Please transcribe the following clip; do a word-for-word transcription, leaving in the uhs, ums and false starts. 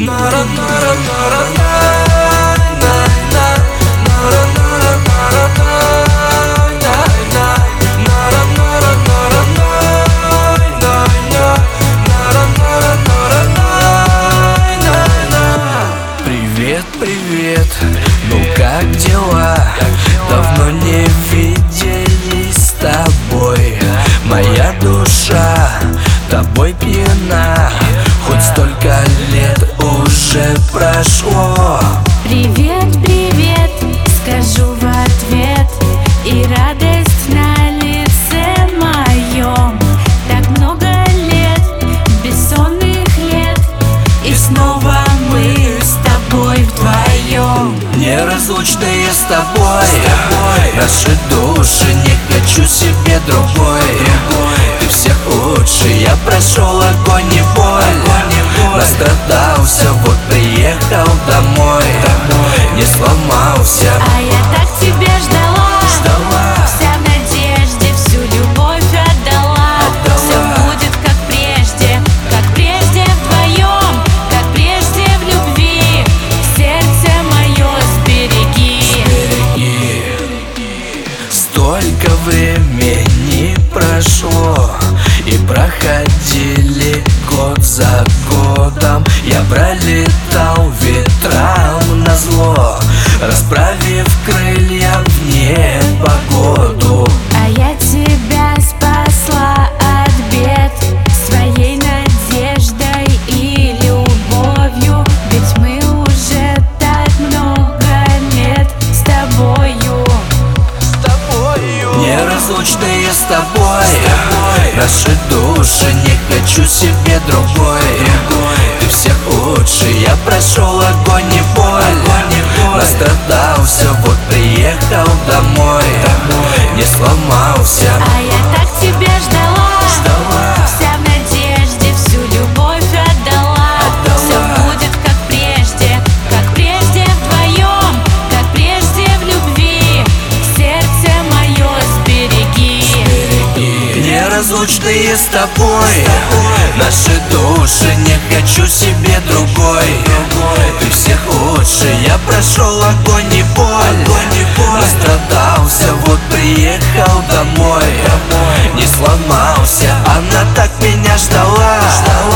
Привет, привет, ну как дела? Давно не виделись с тобой. Моя душа тобой пьяна, хоть столько лет уже прошло. Привет, привет, скажу в ответ, и радость на лице моем. Так много лет, бессонных лет, и снова мы с тобой вдвоем. Неразлучные с тобой, наши души, не хочу себе другой. Ты всех лучше, я прошел огонь и боль, настрадался, вот приехал домой, не сломался. А я так тебя ждала, Ждала. вся в надежде, всю любовь отдала. Отдала. Все будет как прежде, как прежде вдвоем, как прежде в любви. Сердце мое сбереги. Береги. Столько времени прошло, и проходили год за годом. Я пролетал ветрам назло, расправив крылья в непогоду. А я тебя спасла от бед своей надеждой и любовью. Ведь мы уже так много лет с тобою. С тобою. Неразлучные с тобой, наши души, не хочу себе другой. Ты всех лучше, я прошел огонь и боль, настрадался, вот приехал домой, не сломался. А я так тебя ждала, Ждала. вся в надежде, всю любовь отдала. Отдала. Все будет как прежде, как прежде вдвоем, как прежде в любви. Сердце мое сбереги. Неразлучные с тобой, наши души, не хочу себе другой. Ты всех лучше, я прошел огонь и боль, настрадался, вот приехал домой, не сломался. Она так меня ждала,